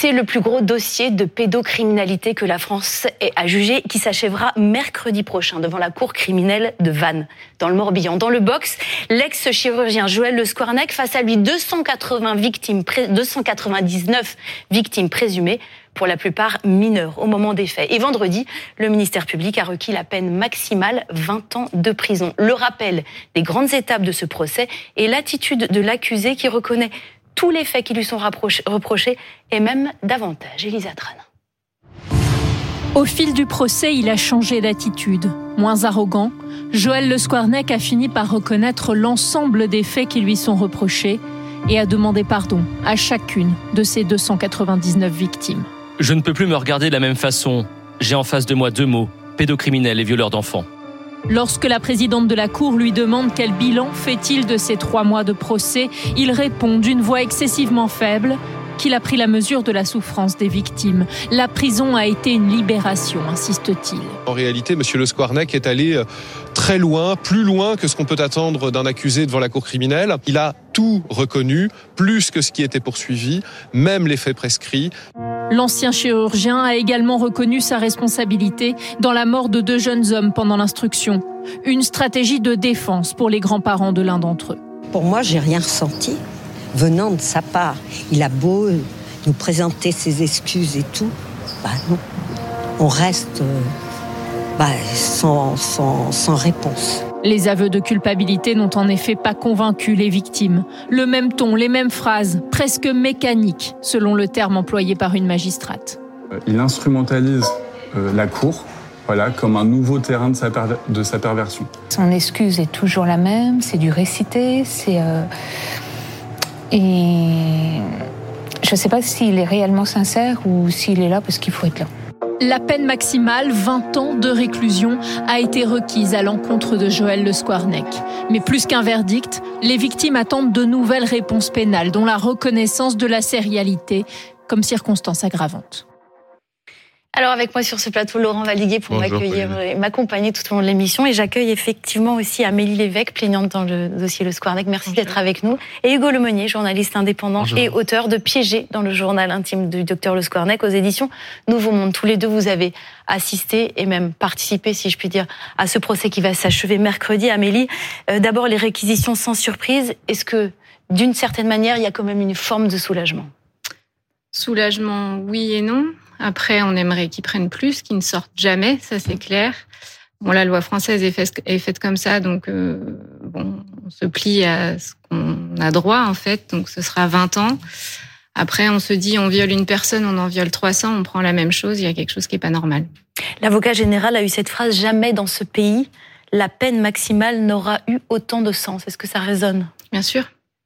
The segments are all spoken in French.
C'est le plus gros dossier de pédocriminalité que la France ait à juger, qui s'achèvera mercredi prochain devant la cour criminelle de Vannes, dans le Morbihan. Dans le box, l'ex-chirurgien Joël Le Squarnec, face à lui 299 victimes présumées, pour la plupart mineures au moment des faits. Et vendredi, le ministère public a requis la peine maximale, 20 ans de prison. Le rappel des grandes étapes de ce procès et l'attitude de l'accusé qui reconnaît tous les faits qui lui sont reprochés et même davantage. Elisa Tran. Au fil du procès, il a changé d'attitude. Moins arrogant, Joël Le Squarnec a fini par reconnaître l'ensemble des faits qui lui sont reprochés et a demandé pardon à chacune de ses 299 victimes. Je ne peux plus me regarder de la même façon. J'ai en face de moi 2 mots, pédocriminel et violeur d'enfants. Lorsque la présidente de la Cour lui demande quel bilan fait-il de ces 3 mois de procès, il répond d'une voix excessivement faible qu'il a pris la mesure de la souffrance des victimes. La prison a été une libération, insiste-t-il. En réalité, M. Le Squarnec est allé très loin, plus loin que ce qu'on peut attendre d'un accusé devant la cour criminelle. Il a tout reconnu, plus que ce qui était poursuivi, même les faits prescrits. L'ancien chirurgien a également reconnu sa responsabilité dans la mort de 2 jeunes hommes pendant l'instruction. Une stratégie de défense pour les grands-parents de l'un d'entre eux. Pour moi, j'ai rien ressenti venant de sa part. Il a beau nous présenter ses excuses et tout, non. On reste sans réponse. Les aveux de culpabilité n'ont en effet pas convaincu les victimes. Le même ton, les mêmes phrases, presque mécaniques, selon le terme employé par une magistrate. Il instrumentalise la cour, comme un nouveau terrain de sa perversion. Son excuse est toujours la même, c'est du récité, et je ne sais pas s'il est réellement sincère ou s'il est là parce qu'il faut être là. La peine maximale, 20 ans de réclusion, a été requise à l'encontre de Joël Le Squarnec. Mais plus qu'un verdict, les victimes attendent de nouvelles réponses pénales, dont la reconnaissance de la sérialité comme circonstance aggravante. Alors avec moi sur ce plateau, Laurent Valdiguier pour m'accueillir et m'accompagner tout au long de l'émission. Et j'accueille effectivement aussi Amélie Lévesque, plaignante dans le dossier Le Squarnec. Merci d'être avec nous. Et Hugo Lemonnier, journaliste indépendant et auteur de Piégé dans le journal intime du docteur Le Squarnec aux éditions Nouveau Monde. Tous les deux, vous avez assisté et même participé, si je puis dire, à ce procès qui va s'achever mercredi. Amélie, d'abord les réquisitions sans surprise. Est-ce que, d'une certaine manière, il y a quand même une forme de soulagement ? Soulagement, oui et non. Après, on aimerait qu'ils prennent plus, qu'ils ne sortent jamais, ça c'est clair. Bon, la loi française est faite comme ça, donc on se plie à ce qu'on a droit en fait, donc ce sera 20 ans. Après, on se dit, on viole une personne, on en viole 300, on prend la même chose, il y a quelque chose qui est pas normal. L'avocat général a eu cette phrase, jamais dans ce pays, la peine maximale n'aura eu autant de sens. Est-ce que ça résonne ? Bien sûr.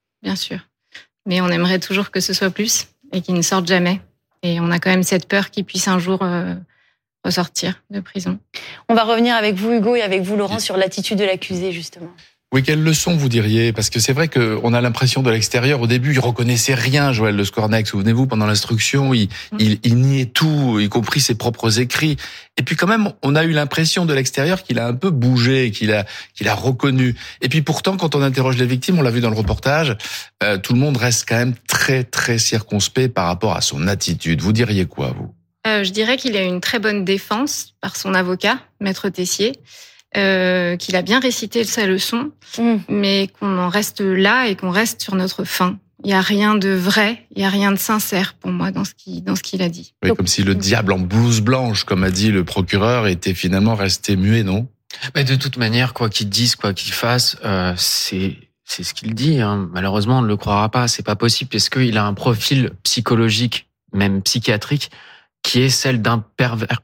Mais on aimerait toujours que ce soit plus et qu'ils ne sortent jamais. Et on a quand même cette peur qu'ils puissent un jour ressortir de prison. On va revenir avec vous, Hugo, et avec vous, Laurent, sur l'attitude de l'accusé, justement. Oui, quelle leçon vous diriez ? Parce que c'est vrai qu'on a l'impression de l'extérieur, au début, il reconnaissait rien, Joël Le Squarnec. Souvenez-vous, pendant l'instruction, il niait tout, y compris ses propres écrits. Et puis quand même, on a eu l'impression de l'extérieur qu'il a un peu bougé, qu'il a reconnu. Et puis pourtant, quand on interroge les victimes, on l'a vu dans le reportage, tout le monde reste quand même très, très circonspect par rapport à son attitude. Vous diriez quoi, vous ? Je dirais qu'il a une très bonne défense par son avocat, Maître Tessier. Qu'il a bien récité sa leçon, mais qu'on en reste là et qu'on reste sur notre faim. Il n'y a rien de vrai, il n'y a rien de sincère pour moi dans ce qu'il a dit. Oui, comme si le diable en blouse blanche, comme a dit le procureur, était finalement resté muet, non ? De toute manière, quoi qu'il dise, quoi qu'il fasse, c'est ce qu'il dit. Malheureusement, on ne le croira pas, c'est pas possible, parce qu'il a un profil psychologique, même psychiatrique, qui est celui d'un pervers.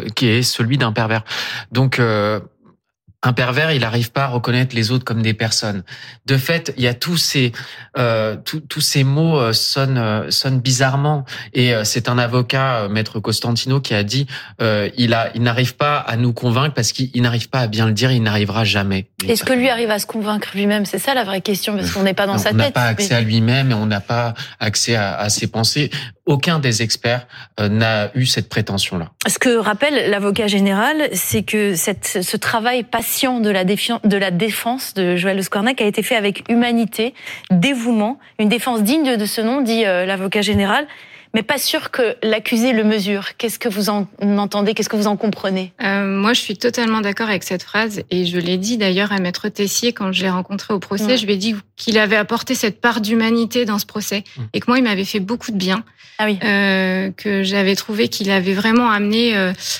Donc, un pervers, il n'arrive pas à reconnaître les autres comme des personnes. De fait, il y a tous ces mots sonnent bizarrement. Et c'est un avocat, Maître Costantino, qui a dit il n'arrive pas à nous convaincre parce qu'il n'arrive pas à bien le dire, il n'arrivera jamais. Est-ce que lui arrive à se convaincre lui-même ? C'est ça la vraie question, parce qu'on n'est pas dans sa tête. On n'a pas accès à lui-même et on n'a pas accès à ses pensées. Aucun des experts n'a eu cette prétention-là. Ce que rappelle l'avocat général, c'est que ce travail patient de la défense de Joël Le Squarnec a été fait avec humanité, dévouement, une défense digne de ce nom, dit l'avocat général. Mais pas sûr que l'accusé le mesure. Qu'est-ce que vous en entendez? Qu'est-ce que vous en comprenez? Moi, je suis totalement d'accord avec cette phrase et je l'ai dit d'ailleurs à Maître Tessier quand je l'ai rencontré au procès. Je lui ai dit qu'il avait apporté cette part d'humanité dans ce procès et que moi, il m'avait fait beaucoup de bien. Ah oui. Que j'avais trouvé qu'il avait vraiment amené,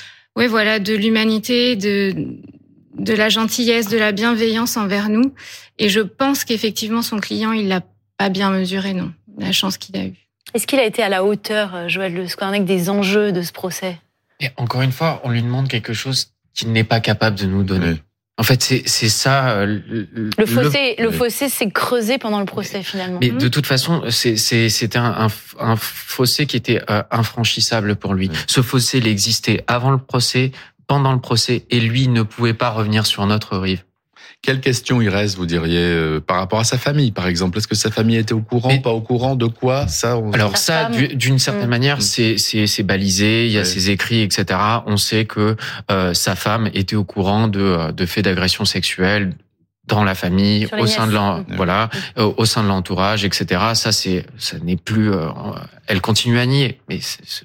de l'humanité, de la gentillesse, de la bienveillance envers nous. Et je pense qu'effectivement, son client, il l'a pas bien mesuré, non. La chance qu'il a eue. Est-ce qu'il a été à la hauteur, Joël Le Squarnec, des enjeux de ce procès? Et encore une fois, on lui demande quelque chose qu'il n'est pas capable de nous donner. En fait, c'est ça. Le fossé s'est creusé pendant le procès, finalement. Mais de toute façon, c'était un fossé qui était infranchissable pour lui. Ce fossé, il existait avant le procès, pendant le procès, et lui ne pouvait pas revenir sur notre rive. Quelle question il reste, vous diriez, par rapport à sa famille, par exemple? Est-ce que sa famille était au courant, pas au courant, de quoi? Alors ça, d'une certaine manière, c'est balisé, il y a ses écrits, etc. On sait que sa femme était au courant de faits d'agression sexuelle dans la famille, au sein de au sein de l'entourage, etc. Ça n'est plus... elle continue à nier, mais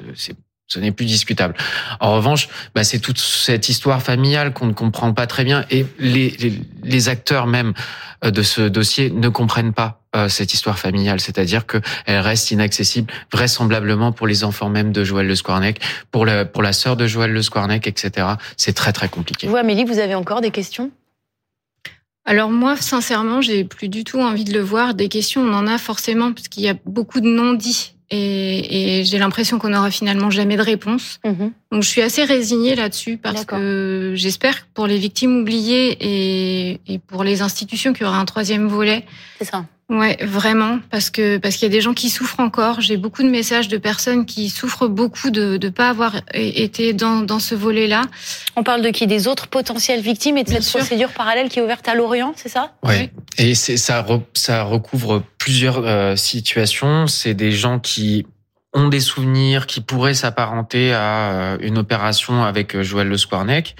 ce n'est plus discutable. En revanche, c'est toute cette histoire familiale qu'on ne comprend pas très bien et les acteurs même de ce dossier ne comprennent pas cette histoire familiale, c'est-à-dire que elle reste inaccessible vraisemblablement pour les enfants même de Joël Le Squarnec, pour la sœur de Joël Le Squarnec, etc. C'est très très compliqué. Vous, Amélie, vous avez encore des questions? Alors moi, sincèrement, j'ai plus du tout envie de le voir. Des questions, on en a forcément parce qu'il y a beaucoup de non-dits. Et j'ai l'impression qu'on n'aura finalement jamais de réponse. Donc je suis assez résignée là-dessus parce que j'espère que pour les victimes oubliées et pour les institutions qu'il y aura un troisième volet. C'est ça. Ouais, vraiment, parce qu'il y a des gens qui souffrent encore. J'ai beaucoup de messages de personnes qui souffrent beaucoup de pas avoir été dans ce volet-là. On parle de qui? Des autres potentielles victimes et de cette procédure parallèle qui est ouverte à Lorient, c'est ça? Oui. Et ça recouvre plusieurs situations. C'est des gens qui ont des souvenirs, qui pourraient s'apparenter à une opération avec Joël Le Squarnec,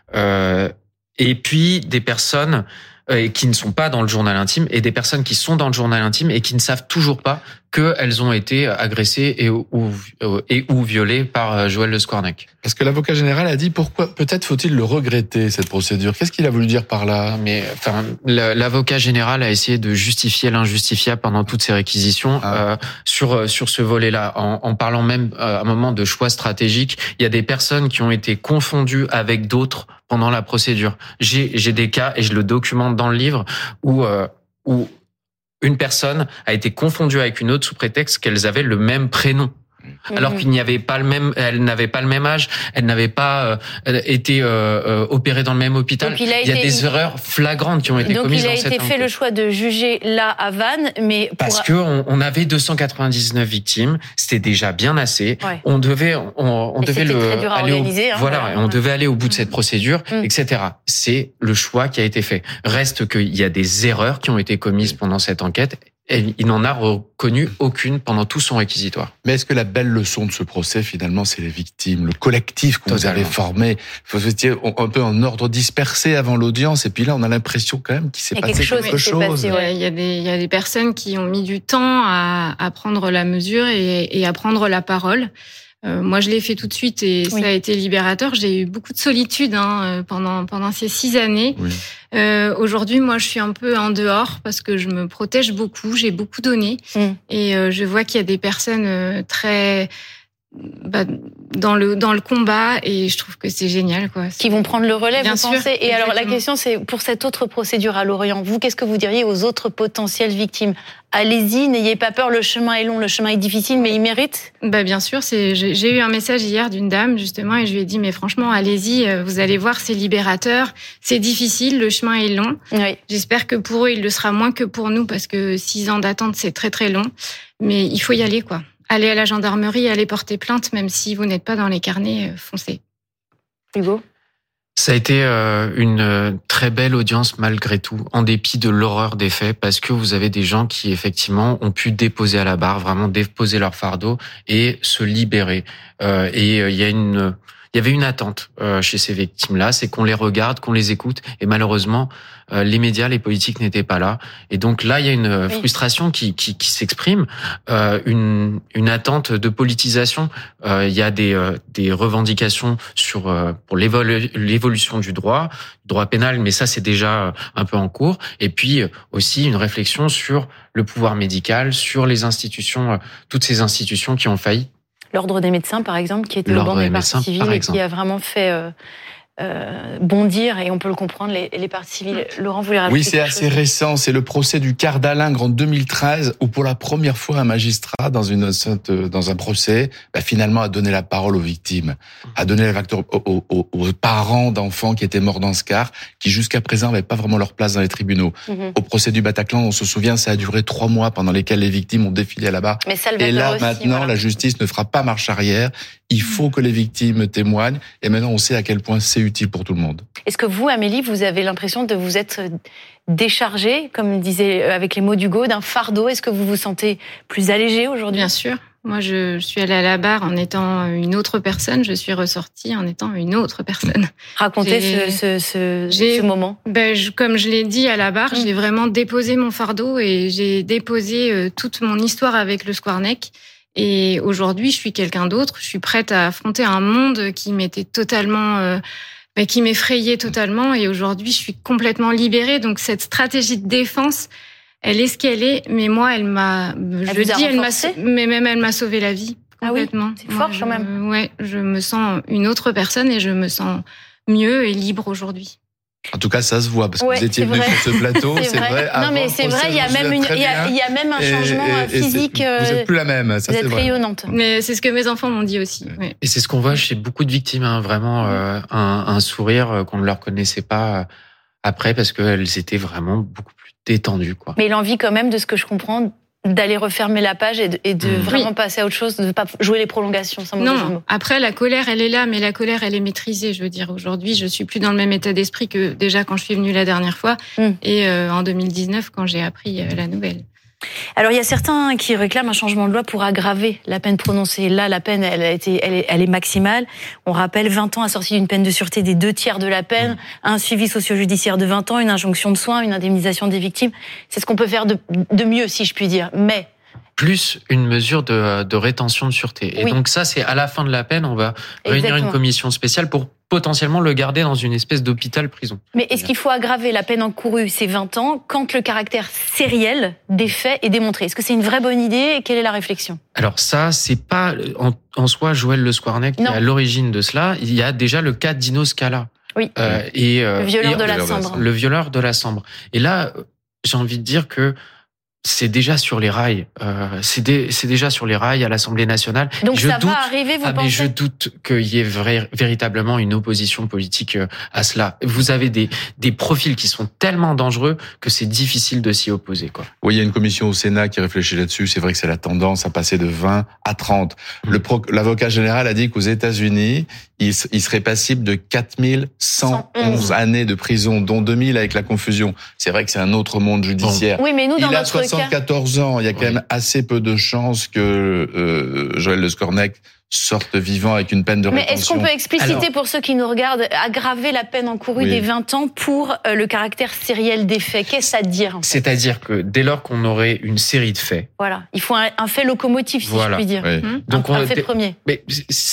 et puis des personnes qui ne sont pas dans le journal intime et des personnes qui sont dans le journal intime et qui ne savent toujours pas qu'elles ont été agressées et ou violées par Joël Le Squarnec. Parce que l'avocat général a dit pourquoi peut-être faut-il le regretter, cette procédure. Qu'est-ce qu'il a voulu dire par là? Mais l'avocat général a essayé de justifier l'injustifiable pendant toutes ces réquisitions sur ce volet-là, en parlant même à un moment de choix stratégiques. Il y a des personnes qui ont été confondues avec d'autres pendant la procédure. J'ai des cas et je le documente dans le livre où une personne a été confondue avec une autre sous prétexte qu'elles avaient le même prénom. Alors qu'il n'y avait pas elle n'avait pas le même âge, elle n'avait pas été opérée dans le même hôpital. Donc, il y a des erreurs flagrantes qui ont été commises dans cette enquête. Donc il a été fait le choix de juger là à Vannes, mais parce que on avait 299 victimes, c'était déjà bien assez. Ouais. On devait devait aller au bout de cette procédure, etc. C'est le choix qui a été fait. Reste qu'il y a des erreurs qui ont été commises pendant cette enquête. Et il n'en a reconnu aucune pendant tout son réquisitoire. Mais est-ce que la belle leçon de ce procès, finalement, c'est les victimes, le collectif que vous avez formé? Vous étiez un peu en ordre dispersé avant l'audience, et puis là, on a l'impression quand même qu'il s'est passé quelque chose. Il y a des personnes qui ont mis du temps à prendre la mesure et à prendre la parole. Moi, je l'ai fait tout de suite et ça a été libérateur. J'ai eu beaucoup de solitude pendant ces 6 années. Oui. Aujourd'hui, moi, je suis un peu en dehors parce que je me protège beaucoup. J'ai beaucoup donné et je vois qu'il y a des personnes très dans le combat et je trouve que c'est génial, quoi. Qui vont prendre le relais, bien vous sûr, pensez? Et exactement. alors la question, c'est pour cette autre procédure à Lorient, vous, qu'est-ce que vous diriez aux autres potentielles victimes? Allez-y, n'ayez pas peur, le chemin est long, le chemin est difficile, mais il mérite. Bien sûr, j'ai eu un message hier d'une dame justement et je lui ai dit mais franchement allez-y, vous allez voir, c'est libérateur, c'est difficile, le chemin est long. Oui. J'espère que pour eux il le sera moins que pour nous parce que 6 ans d'attente c'est très très long, mais il faut y aller, quoi. Allez à la gendarmerie, allez porter plainte, même si vous n'êtes pas dans les carnets, foncez. Hugo? Ça a été une très belle audience malgré tout, en dépit de l'horreur des faits, parce que vous avez des gens qui effectivement ont pu déposer à la barre, vraiment déposer leur fardeau et se libérer. Et il y a il y avait une attente chez ces victimes-là, c'est qu'on les regarde, qu'on les écoute, et malheureusement, les médias, les politiques n'étaient pas là. Et donc là, il y a une frustration qui s'exprime, une attente de politisation. Il y a des revendications pour l'évolution du droit pénal, mais ça c'est déjà un peu en cours. Et puis aussi une réflexion sur le pouvoir médical, sur les institutions, toutes ces institutions qui ont failli. L'Ordre des médecins, par exemple, qui était au banc des parties civiles et qui a vraiment fait bondir, et on peut le comprendre, les parties civiles. Laurent, vous voulez rajouter Oui, c'est assez récent. C'est le procès du Quart d'Alingre en 2013, où pour la première fois, un magistrat, dans un procès, finalement a donné la parole aux victimes, a donné la parole aux parents d'enfants qui étaient morts dans ce quart, qui jusqu'à présent n'avaient pas vraiment leur place dans les tribunaux. Au procès du Bataclan, on se souvient, ça a duré 3 mois pendant lesquels les victimes ont défilé là-bas. Et là, maintenant, la justice ne fera pas marche arrière. Il faut que les victimes témoignent. Et maintenant, on sait à quel point c'est utile pour tout le monde. Est-ce que vous, Amélie, vous avez l'impression de vous être déchargée, comme disait avec les mots d'Hugo, d'un fardeau? Est-ce que vous vous sentez plus allégée aujourd'hui? Bien sûr. Moi, je suis allée à la barre en étant une autre personne. Je suis ressortie en étant une autre personne. Racontez ce moment. Comme je l'ai dit à la barre, j'ai vraiment déposé mon fardeau et j'ai déposé toute mon histoire avec le Squarnec. Et aujourd'hui, je suis quelqu'un d'autre. Je suis prête à affronter un monde qui m'était totalement, qui m'effrayait totalement. Et aujourd'hui, je suis complètement libérée. Donc cette stratégie de défense, elle est ce qu'elle est. Mais moi, elle m'a sauvé la vie complètement. Ah oui, c'est fort quand même. Ouais, je me sens une autre personne et je me sens mieux et libre aujourd'hui. En tout cas, ça se voit, parce que vous étiez venu sur ce plateau, c'est vrai. Non, mais c'est vrai, il y a même un changement physique. Vous n'êtes plus la même, ça c'est vrai. Vous êtes rayonnante. Mais c'est ce que mes enfants m'ont dit aussi. Ouais. Et c'est ce qu'on voit chez beaucoup de victimes, vraiment un sourire qu'on ne leur connaissait pas après, parce qu'elles étaient vraiment beaucoup plus détendues, quoi. Mais l'envie quand même, de ce que je comprends, d'aller refermer la page et de vraiment passer à autre chose, de ne pas jouer les prolongations. Sans mauvais mot. Après, la colère, elle est là, mais la colère, elle est maîtrisée. Je veux dire, aujourd'hui, je suis plus dans le même état d'esprit que déjà quand je suis venue la dernière fois et en 2019 quand j'ai appris la nouvelle. Alors, il y a certains qui réclament un changement de loi pour aggraver la peine prononcée. Là, la peine, elle est maximale. On rappelle 20 ans assortis d'une peine de sûreté des 2/3 de la peine, un suivi socio-judiciaire de 20 ans, une injonction de soins, une indemnisation des victimes. C'est ce qu'on peut faire de mieux, si je puis dire. Mais plus une mesure de rétention de sûreté. Et donc ça, c'est à la fin de la peine, on va réunir une commission spéciale pour potentiellement le garder dans une espèce d'hôpital-prison. Mais est-ce qu'il faut aggraver la peine encourue, ces 20 ans, quand le caractère sériel des faits est démontré? Est-ce que c'est une vraie bonne idée et quelle est la réflexion? Alors ça, c'est pas en soi Joël Le Squarnec qui est à l'origine de cela. Il y a déjà le cas d'Ino Scala. Oui. Le violeur de la Sambre. Le violeur de la Sambre. Et là, j'ai envie de dire que c'est déjà sur les rails. C'est déjà sur les rails à l'Assemblée nationale. Donc ça va arriver, vous pensez? Mais je doute qu'il y ait véritablement une opposition politique à cela. Vous avez des profils qui sont tellement dangereux que c'est difficile de s'y opposer, quoi. Oui, il y a une commission au Sénat qui réfléchit là-dessus. C'est vrai que c'est la tendance à passer de 20 à 30. L'avocat général a dit qu'aux États-Unis, il serait passible de 4111 années de prison, dont 2000 avec la confusion. C'est vrai que c'est un autre monde judiciaire. Oui, mais nous, dans notre cas, 74 ans, il y a quand même assez peu de chances que Joël Le Squarnec sorte vivant avec une peine de rétention. Mais est-ce qu'on peut expliciter pour ceux qui nous regardent, aggraver la peine encourue des 20 ans pour le caractère sériel des faits? Qu'est-ce à dire, en fait? C'est-à-dire que dès lors qu'on aurait une série de faits... Voilà, il faut un fait locomotif, si je puis dire. Donc un fait premier. Mais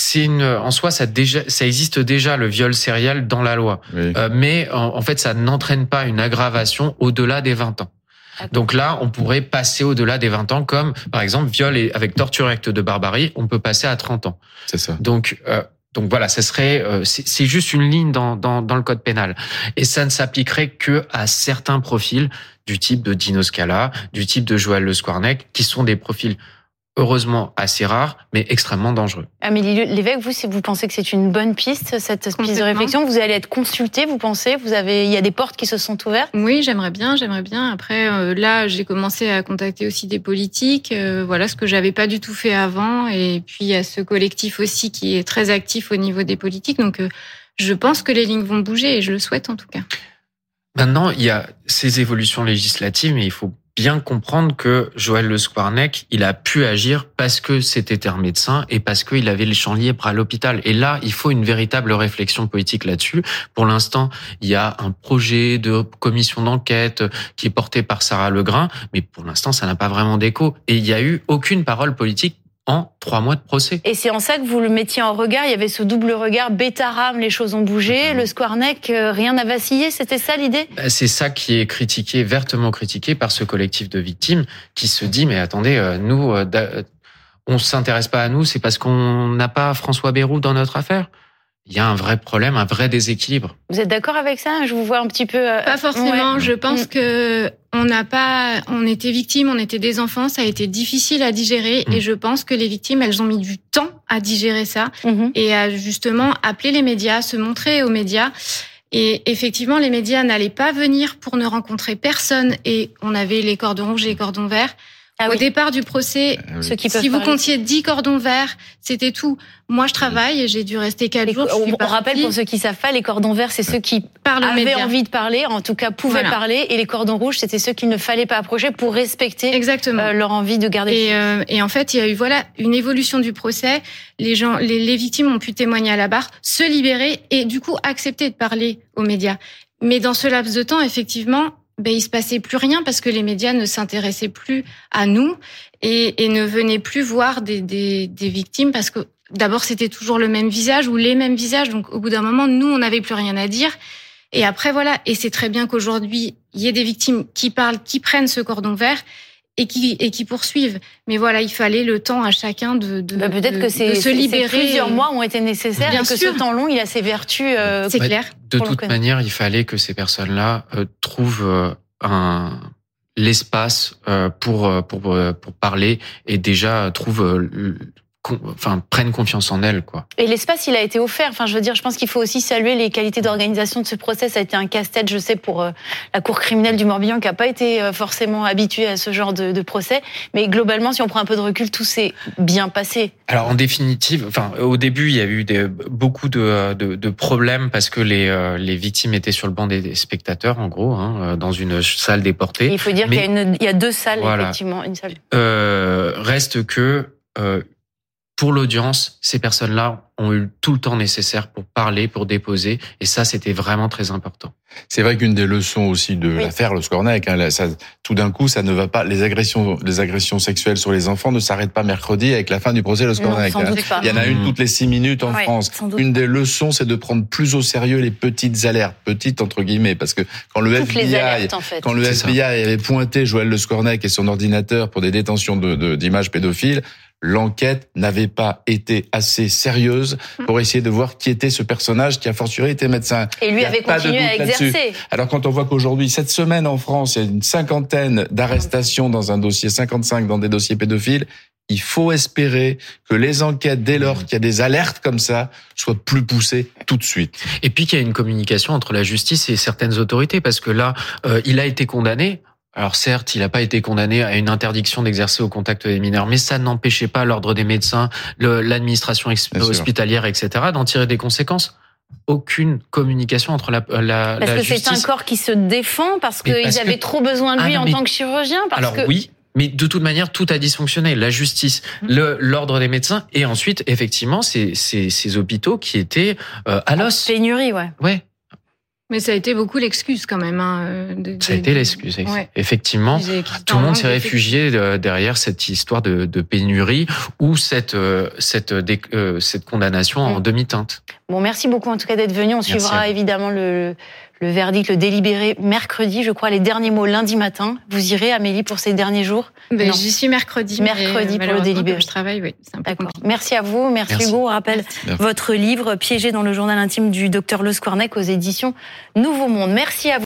en soi, ça existe déjà, le viol sériel dans la loi. Mais en fait, ça n'entraîne pas une aggravation au-delà des 20 ans. Donc là, on pourrait passer au-delà des 20 ans, comme par exemple viol avec torture et acte de barbarie, on peut passer à 30 ans. C'est ça. Donc voilà, ça serait c'est juste une ligne dans le code pénal, et ça ne s'appliquerait que à certains profils du type de Dino Scala, du type de Joël Le Squarnec, qui sont des profils heureusement assez rares, mais extrêmement dangereux. Amélie Lévesque, vous pensez que c'est une bonne piste, cette piste de réflexion? Vous allez être consultée, vous pensez? Il y a des portes qui se sont ouvertes? Oui, j'aimerais bien. Après, là, j'ai commencé à contacter aussi des politiques, voilà, ce que j'avais pas du tout fait avant. Et puis, il y a ce collectif aussi qui est très actif au niveau des politiques. Donc, je pense que les lignes vont bouger, et je le souhaite en tout cas. Maintenant, il y a ces évolutions législatives, mais il faut bien comprendre que Joël Le Squarnec, il a pu agir parce que c'était un médecin et parce qu'il avait le champ libre à l'hôpital. Et là, il faut une véritable réflexion politique là-dessus. Pour l'instant, il y a un projet de commission d'enquête qui est porté par Sarah Legrain, mais pour l'instant, ça n'a pas vraiment d'écho. Et il n'y a eu aucune parole politique en 3 mois de procès. Et c'est en ça que vous le mettiez en regard, il y avait ce double regard, Bétarame, les choses ont bougé, Le Squarnec, rien n'a vacillé, c'était ça l'idée ? C'est ça qui est critiqué, vertement critiqué par ce collectif de victimes qui se dit, mais attendez, nous, on s'intéresse pas à nous, c'est parce qu'on n'a pas François Bayrou dans notre affaire. Il y a un vrai problème, un vrai déséquilibre. Vous êtes d'accord avec ça ? Je vous vois un petit peu... Pas forcément. Ouais. Je pense que on était victimes, on était des enfants, ça a été difficile à digérer et je pense que les victimes, elles ont mis du temps à digérer ça et à justement appeler les médias, se montrer aux médias. Et effectivement, les médias n'allaient pas venir pour ne rencontrer personne et on avait les cordons rouges et les cordons verts. Au départ du procès, si vous comptiez 10 cordons verts, c'était tout. Moi, je travaille et j'ai dû rester 4 jours. On rappelle, pour ceux qui savent pas, les cordons verts, c'est ceux qui avaient envie de parler, en tout cas pouvaient parler, et les cordons rouges, c'était ceux qu'il ne fallait pas approcher pour respecter leur envie de garder. Et en fait, il y a eu une évolution du procès. Les victimes ont pu témoigner à la barre, se libérer et du coup accepter de parler aux médias. Mais dans ce laps de temps, effectivement, il se passait plus rien parce que les médias ne s'intéressaient plus à nous et ne venaient plus voir des victimes parce que d'abord c'était toujours le même visage ou les mêmes visages, donc au bout d'un moment nous on n'avait plus rien à dire et après voilà, et c'est très bien qu'aujourd'hui il y ait des victimes qui parlent, qui prennent ce cordon vert et qui poursuivent. Mais voilà, il fallait le temps à chacun de se libérer. Plusieurs mois ont été nécessaires et que ce temps long, il a ses vertus. C'est clair. De toute manière, il fallait que ces personnes-là trouvent l'espace pour parler et déjà prennent confiance en elles, quoi. Et l'espace, il a été offert. Enfin, je veux dire, je pense qu'il faut aussi saluer les qualités d'organisation de ce procès. Ça a été un casse-tête, je sais, pour la cour criminelle du Morbihan, qui n'a pas été forcément habituée à ce genre de procès. Mais globalement, si on prend un peu de recul, tout s'est bien passé. Alors, en définitive, au début, il y a eu beaucoup de problèmes parce que les victimes étaient sur le banc des spectateurs, en gros, dans une salle déportée. Et il faut dire qu'il y a 2 salles, effectivement, une salle. Reste que pour l'audience, ces personnes-là ont eu tout le temps nécessaire pour parler, pour déposer, et ça, c'était vraiment très important. C'est vrai qu'une des leçons aussi de l'affaire Le Squarnec, tout d'un coup, ça ne va pas. Les agressions sexuelles sur les enfants ne s'arrêtent pas mercredi avec la fin du procès Le Squarnec. Il y en a une toutes les 6 minutes en France. Une des leçons, c'est de prendre plus au sérieux les petites alertes, petites entre guillemets, parce que quand le FBI avait pointé Joël Le Squarnec et son ordinateur pour des détentions d'images pédophiles, l'enquête n'avait pas été assez sérieuse pour essayer de voir qui était ce personnage qui a fortiori été médecin. Et lui avait continué à exercer. Alors quand on voit qu'aujourd'hui, cette semaine en France, il y a une 50aine d'arrestations dans un dossier, 55 dans des dossiers pédophiles, il faut espérer que les enquêtes, dès lors qu'il y a des alertes comme ça, soient plus poussées tout de suite. Et puis qu'il y a une communication entre la justice et certaines autorités, parce que là, il a été condamné. Alors certes, il n'a pas été condamné à une interdiction d'exercer au contact des mineurs, mais ça n'empêchait pas l'ordre des médecins, l'administration hospitalière, etc., d'en tirer des conséquences. Aucune communication entre la parce que justice. C'est un corps qui se défend parce qu'ils avaient trop besoin de lui en tant que chirurgien. Oui, mais de toute manière, tout a dysfonctionné. La justice, l'ordre des médecins, et ensuite, effectivement, ces hôpitaux qui étaient à l'os. Pénurie, Ouais. Mais ça a été beaucoup l'excuse quand même. Ça a été l'excuse. Ouais. Effectivement, tout le monde s'est réfugié derrière cette histoire de pénurie ou cette condamnation en demi-teinte. Bon, merci beaucoup en tout cas d'être venu. On suivra évidemment le verdict, le délibéré mercredi, je crois, les derniers mots lundi matin. Vous irez, Amélie, pour ces derniers jours? J'y suis mercredi. Mercredi pour le délibéré. Je travaille, oui. C'est un peu compliqué. Merci à vous. Merci Hugo. On rappelle votre livre, Piégé dans le journal intime du docteur Le Squarnec aux éditions Nouveau Monde. Merci à vous.